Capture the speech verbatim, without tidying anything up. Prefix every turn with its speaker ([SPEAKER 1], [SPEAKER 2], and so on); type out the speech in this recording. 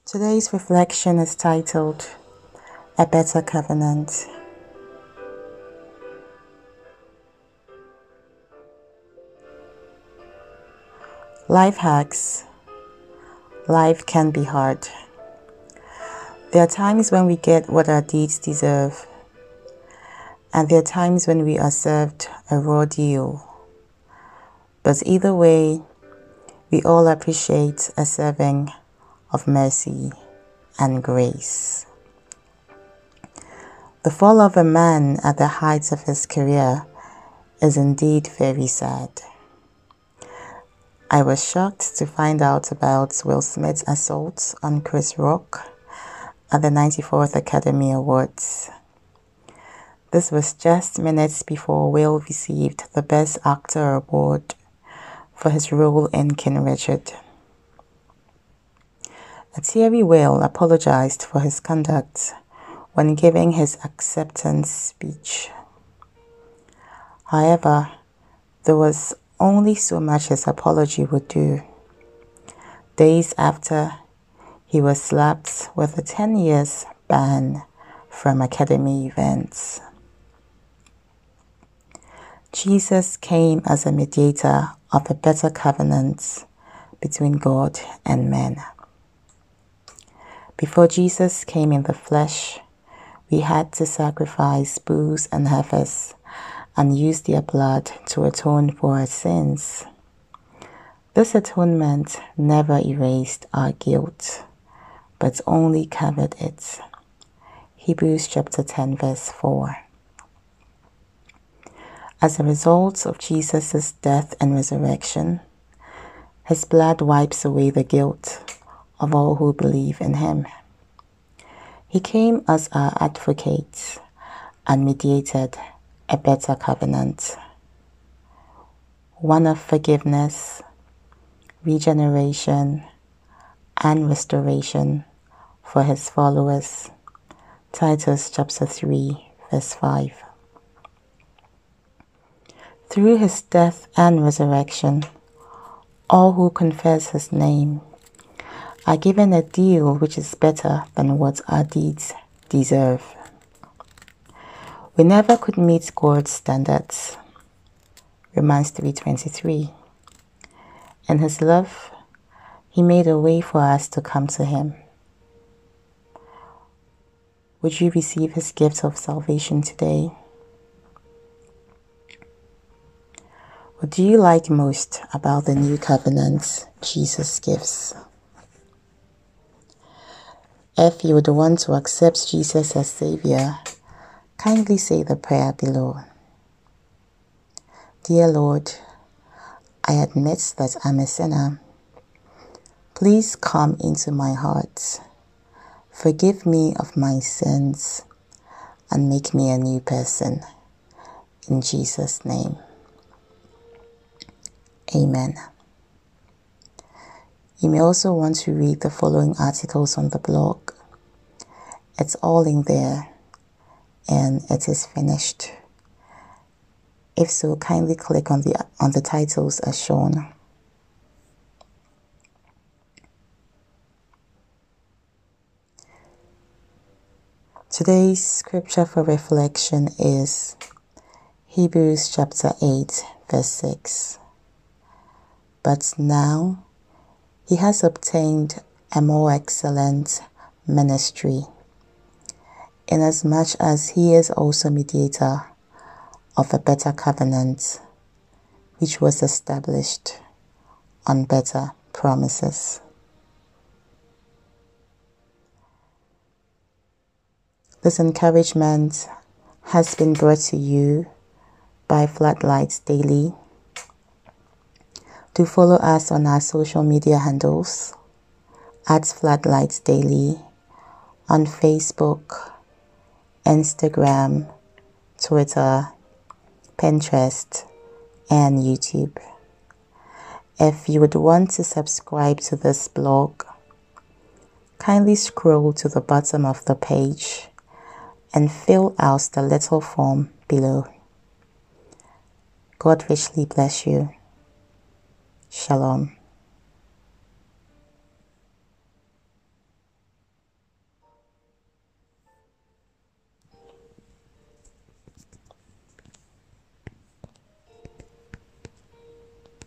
[SPEAKER 1] Today's reflection is titled, A Better Covenant. Life hacks. Life can be hard. There are times when we get what our deeds deserve, and there are times when we are served a raw deal. But either way, we all appreciate a serving of mercy and grace. The fall of a man at the height of his career is indeed very sad. I was shocked to find out about Will Smith's assault on Chris Rock at the ninety-fourth Academy Awards. This was just minutes before Will received the Best Actor award for his role in King Richard. A teary Will apologized for his conduct when giving his acceptance speech. However, there was only so much his apology would do. Days after, he was slapped with a ten years ban from Academy events. Jesus came as a mediator of a better covenant between God and man. Before Jesus came in the flesh, we had to sacrifice bulls and heifers and use their blood to atone for our sins. This atonement never erased our guilt, but only covered it. Hebrews chapter ten verse four. As a result of Jesus' death and resurrection, his blood wipes away the guilt of all who believe in him. He came as our advocate and mediated a better covenant, one of forgiveness, regeneration, and restoration for his followers. Titus chapter three verse five. Through his death and resurrection, all who confess his name are given a deal which is better than what our deeds deserve. We never could meet God's standards. Romans three twenty-three. In his love, he made a way for us to come to him. Would you receive his gift of salvation today? What do you like most about the new covenant Jesus gives? If you would want to accept Jesus as Savior, kindly say the prayer below. Dear Lord, I admit that I'm a sinner. Please come into my heart. Forgive me of my sins and make me a new person. In Jesus' name. Amen. You may also want to read the following articles on the blog. It's all in there and it is finished. If so, kindly click on the on the titles as shown. Today's scripture for reflection is Hebrews chapter eight verse six. But now he has obtained a more excellent ministry, inasmuch as he is also mediator of a better covenant, which was established on better promises. This encouragement has been brought to you by Floodlights Daily. Do follow us on our social media handles at Floodlights Daily on Facebook, Instagram, Twitter, Pinterest, and YouTube. If you would want to subscribe to this blog, kindly scroll to the bottom of the page and fill out the little form below. God richly bless you. Shalom.